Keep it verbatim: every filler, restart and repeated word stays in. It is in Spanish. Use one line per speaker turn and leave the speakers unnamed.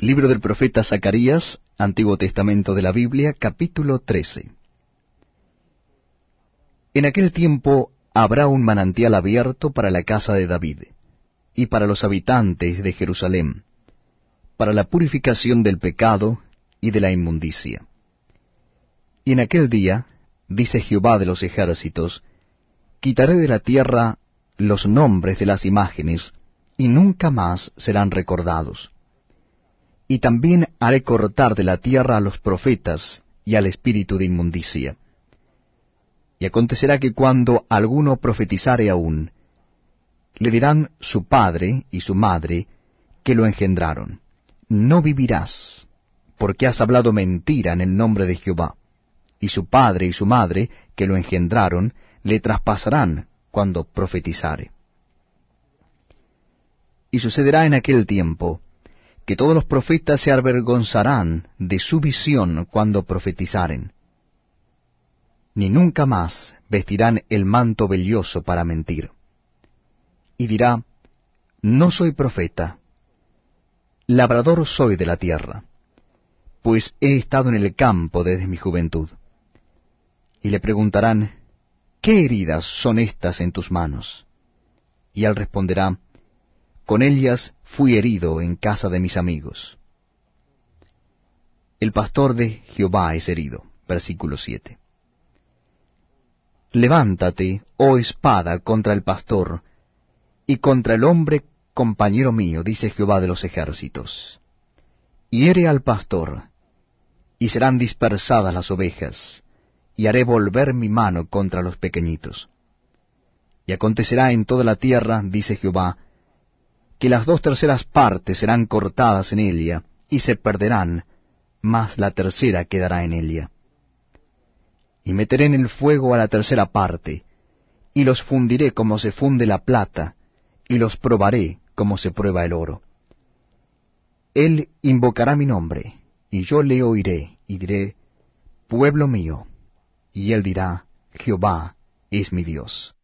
Libro del profeta Zacarías, Antiguo Testamento de la Biblia, capítulo trece. En aquel tiempo habrá un manantial abierto para la casa de David, y para los habitantes de Jerusalén, para la purificación del pecado y de la inmundicia. Y en aquel día, dice Jehová de los ejércitos, quitaré de la tierra los nombres de las imágenes, y nunca más serán recordados. Y también haré cortar de la tierra a los profetas y al espíritu de inmundicia. Y acontecerá que cuando alguno profetizare aún, le dirán su padre y su madre que lo engendraron: no vivirás, porque has hablado mentira en el nombre de Jehová. Y su padre y su madre que lo engendraron le traspasarán cuando profetizare. Y sucederá en aquel tiempo que todos los profetas se avergonzarán de su visión cuando profetizaren, ni nunca más vestirán el manto velloso para mentir. Y dirá: no soy profeta, labrador soy de la tierra, pues he estado en el campo desde mi juventud. Y le preguntarán: ¿qué heridas son estas en tus manos? Y él responderá: con ellas fui herido en casa de mis amigos. El pastor de Jehová es herido. Versículo siete. Levántate, oh espada, contra el pastor, y contra el hombre compañero mío, dice Jehová de los ejércitos. Hiere al pastor, y serán dispersadas las ovejas, y haré volver mi mano contra los pequeñitos. Y acontecerá en toda la tierra, dice Jehová, que las dos terceras partes serán cortadas en ella, y se perderán, mas la tercera quedará en ella. Y meteré en el fuego a la tercera parte, y los fundiré como se funde la plata, y los probaré como se prueba el oro. Él invocará mi nombre, y yo le oiré, y diré: pueblo mío. Y él dirá: Jehová es mi Dios.